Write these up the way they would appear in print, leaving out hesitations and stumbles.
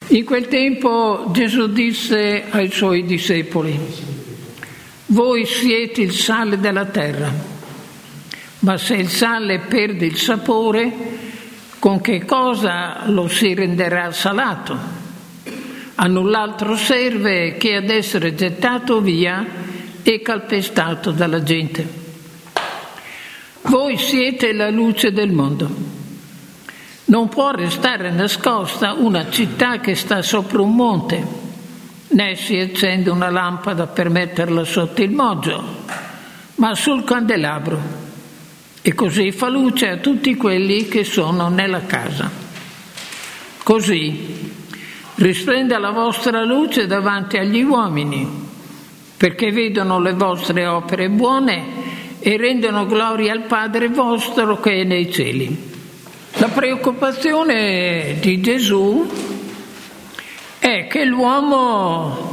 In quel tempo Gesù disse ai suoi discepoli: voi siete il sale della terra, ma se il sale perde il sapore, con che cosa lo si renderà salato? A null'altro serve che ad essere gettato via e calpestato dalla gente. Voi siete la luce del mondo. Non può restare nascosta una città che sta sopra un monte, né si accende una lampada per metterla sotto il moggio, ma sul candelabro, e così fa luce a tutti quelli che sono nella casa. Così risplenda la vostra luce davanti agli uomini, perché vedono le vostre opere buone e rendono gloria al Padre vostro che è nei cieli. La preoccupazione di Gesù è che l'uomo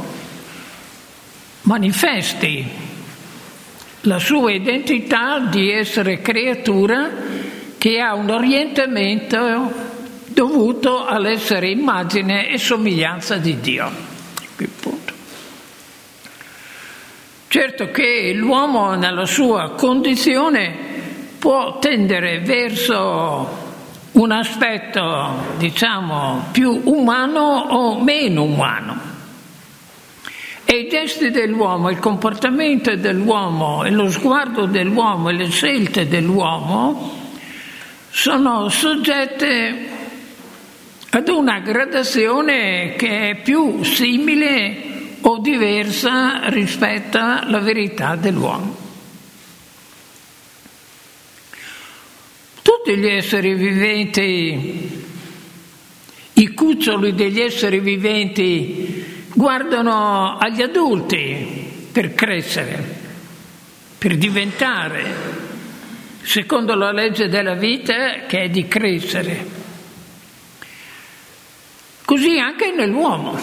manifesti la sua identità di essere creatura che ha un orientamento dovuto all'essere immagine e somiglianza di Dio. Punto. Certo che l'uomo nella sua condizione può tendere verso un aspetto, diciamo, più umano o meno umano. E i gesti dell'uomo, il comportamento dell'uomo e lo sguardo dell'uomo e le scelte dell'uomo sono soggette ad una gradazione che è più simile o diversa rispetto alla verità dell'uomo. Tutti gli esseri viventi, i cuccioli degli esseri viventi, guardano agli adulti per crescere, per diventare, secondo la legge della vita che è di crescere. Così anche nell'uomo.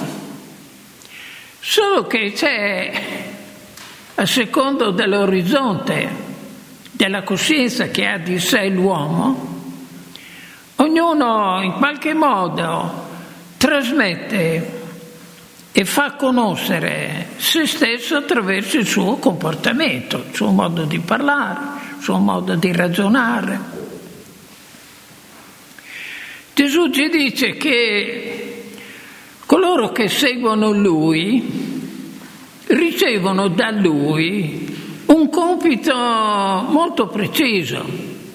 Solo che c'è, a secondo dell'orizzonte, della coscienza che ha di sé l'uomo, ognuno in qualche modo trasmette e fa conoscere se stesso attraverso il suo comportamento, il suo modo di parlare, il suo modo di ragionare. Gesù ci dice che coloro che seguono Lui ricevono da Lui un compito molto preciso.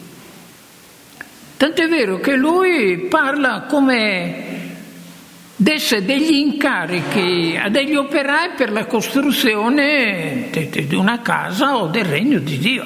Tant'è vero che Lui parla come desse degli incarichi a degli operai per la costruzione di una casa o del regno di Dio.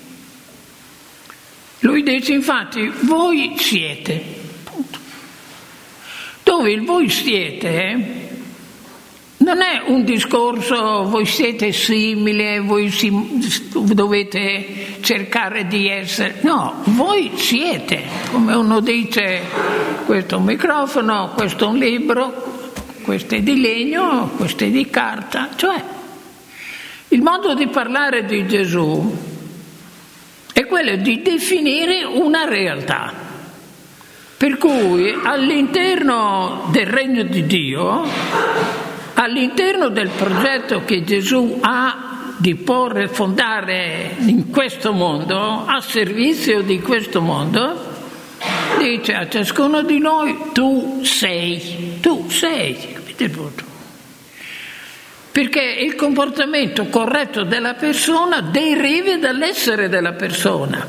Lui dice infatti: voi siete. Punto. Dove il voi siete non è un discorso voi siete simili, voi dovete cercare di essere, no, voi siete, come uno dice, questo è un microfono, questo è un libro, questo è di legno, questo è di carta, cioè il modo di parlare di Gesù è quello di definire una realtà, per cui all'interno del regno di Dio, all'interno del progetto che Gesù ha di porre, fondare in questo mondo, a servizio di questo mondo, dice a ciascuno di noi: tu sei, capite tutto? Perché il comportamento corretto della persona deriva dall'essere della persona.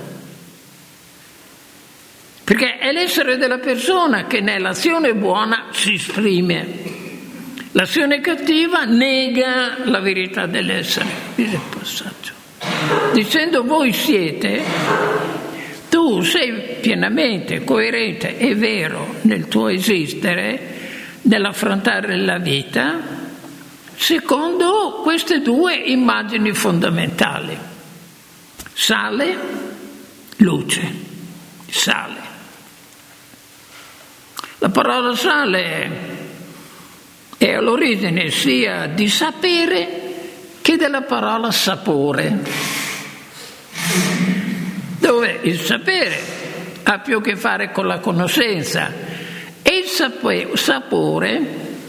Perché è l'essere della persona che nell'azione buona si esprime. L'azione cattiva nega la verità dell'essere. Il passaggio. Dicendo voi siete, tu sei pienamente coerente e vero nel tuo esistere, nell'affrontare la vita, secondo queste due immagini fondamentali. Sale, luce, sale. La parola sale è all'origine sia di sapere che della parola sapore, dove il sapere ha più a che fare con la conoscenza e il sapore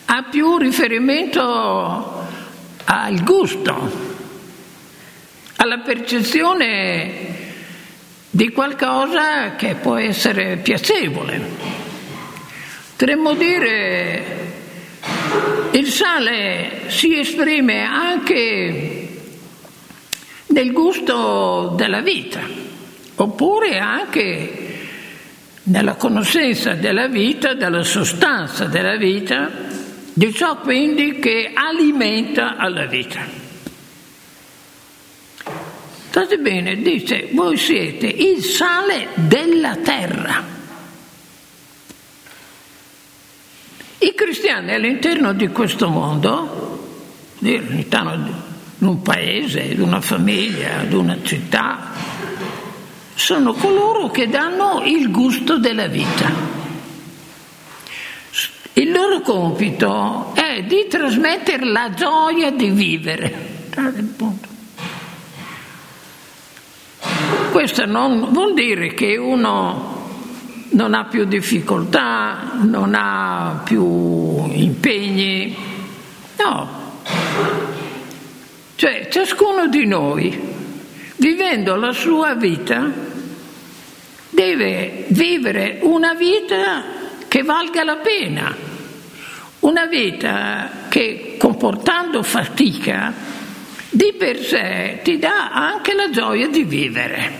ha più riferimento al gusto, alla percezione di qualcosa che può essere piacevole. Potremmo dire il sale si esprime anche nel gusto della vita, oppure anche nella conoscenza della vita, della sostanza della vita, di ciò quindi che alimenta alla vita. State bene, dice, voi siete il sale della terra. I cristiani all'interno di questo mondo, all'interno di un paese, di una famiglia, di una città, sono coloro che danno il gusto della vita. Il loro compito è di trasmettere la gioia di vivere. Questo non vuol dire che uno non ha più difficoltà, non ha più impegni, no. Cioè ciascuno di noi, vivendo la sua vita, deve vivere una vita che valga la pena, una vita che, comportando fatica, di per sé ti dà anche la gioia di vivere.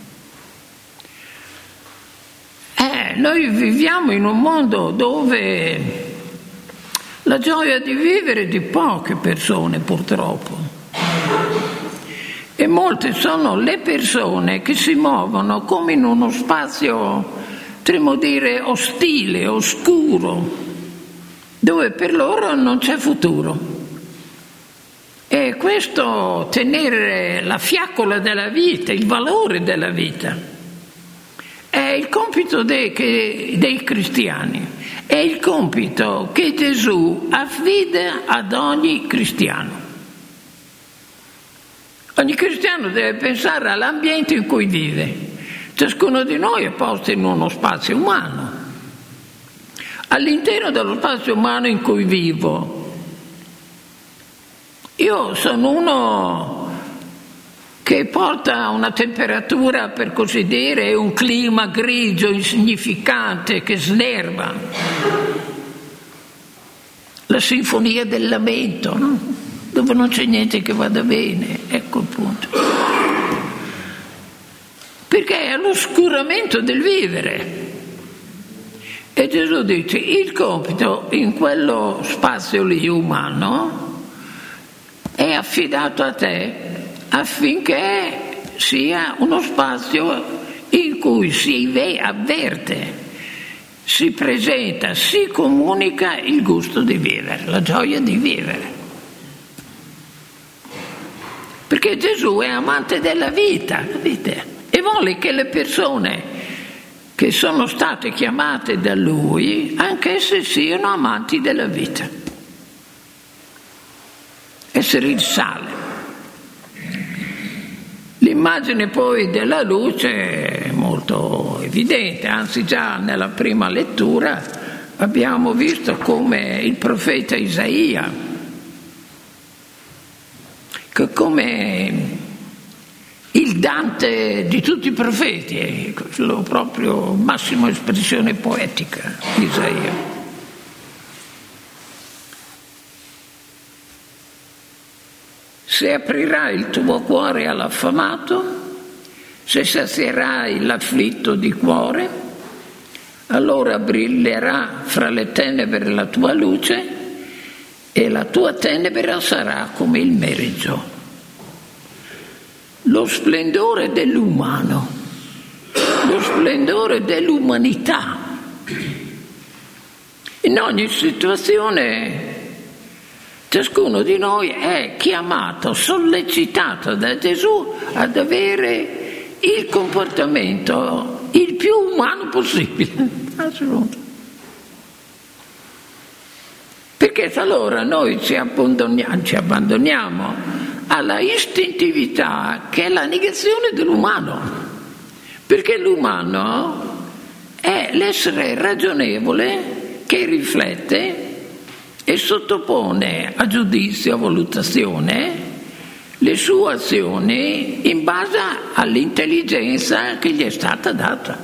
Noi viviamo in un mondo dove la gioia di vivere è di poche persone, purtroppo. E molte sono le persone che si muovono come in uno spazio, potremmo dire, ostile, oscuro, dove per loro non c'è futuro. E questo, tenere la fiaccola della vita, il valore della vita, è il compito dei cristiani, è il compito che Gesù affida ad ogni cristiano. Ogni cristiano deve pensare all'ambiente in cui vive. Ciascuno di noi è posto in uno spazio umano. All'interno dello spazio umano in cui vivo, io sono uno che porta una temperatura, per così dire, un clima grigio, insignificante, che snerva. La sinfonia del lamento, no? Dove non c'è niente che vada bene, ecco il punto. Perché è l'oscuramento del vivere. E Gesù dice, il compito in quello spazio lì umano è affidato a te, affinché sia uno spazio in cui si avverte, si presenta, si comunica il gusto di vivere, la gioia di vivere. Perché Gesù è amante della vita, capite? E vuole che le persone che sono state chiamate da Lui, anch'esse siano amanti della vita. Essere il sale. L'immagine poi della luce è molto evidente, anzi già nella prima lettura abbiamo visto come il profeta Isaia, che come il Dante di tutti i profeti, la proprio massima espressione poetica, Isaia. Se aprirai il tuo cuore all'affamato, se sazierai l'afflitto di cuore, allora brillerà fra le tenebre la tua luce e la tua tenebra sarà come il meriggio. Lo splendore dell'umano, lo splendore dell'umanità. In ogni situazione ciascuno di noi è chiamato, sollecitato da Gesù ad avere il comportamento il più umano possibile. Assolutamente. Perché talora noi ci abbandoniamo alla istintività che è la negazione dell'umano. Perché l'umano è l'essere ragionevole che riflette e sottopone a giudizio, a valutazione, le sue azioni in base all'intelligenza che gli è stata data.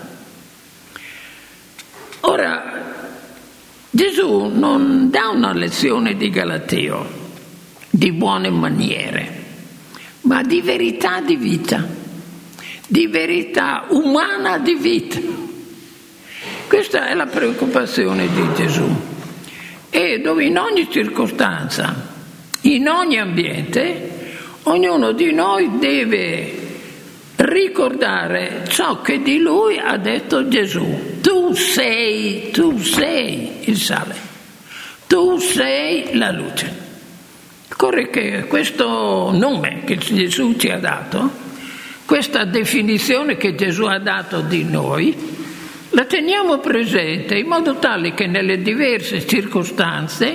Ora, Gesù non dà una lezione di galateo, di buone maniere, ma di verità di vita, di verità umana di vita. Questa è la preoccupazione di Gesù. E dove in ogni circostanza, in ogni ambiente, ognuno di noi deve ricordare ciò che di lui ha detto Gesù. Tu sei il sale, tu sei la luce. Occorre che questo nome che Gesù ci ha dato, questa definizione che Gesù ha dato di noi, la teniamo presente in modo tale che nelle diverse circostanze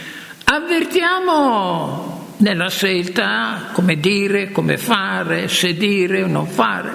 avvertiamo nella scelta come dire, come fare, se dire o non fare.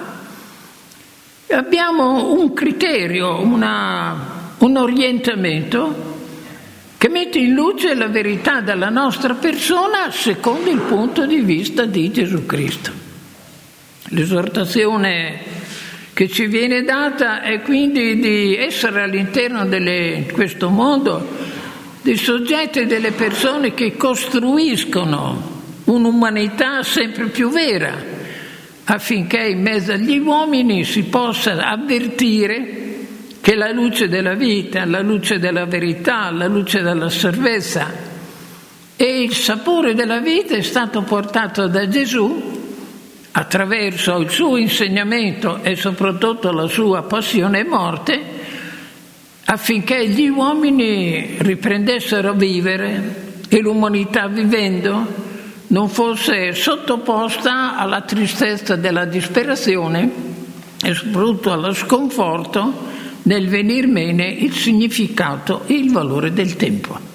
Abbiamo un criterio, un orientamento che mette in luce la verità della nostra persona secondo il punto di vista di Gesù Cristo. L'esortazione che ci viene data è quindi di essere all'interno di questo mondo dei soggetti e delle persone che costruiscono un'umanità sempre più vera, affinché in mezzo agli uomini si possa avvertire che la luce della vita, la luce della verità, la luce della salvezza e il sapore della vita è stato portato da Gesù attraverso il suo insegnamento e soprattutto la sua passione e morte, affinché gli uomini riprendessero a vivere e l'umanità vivendo non fosse sottoposta alla tristezza della disperazione e soprattutto allo sconforto nel venir meno il significato e il valore del tempo.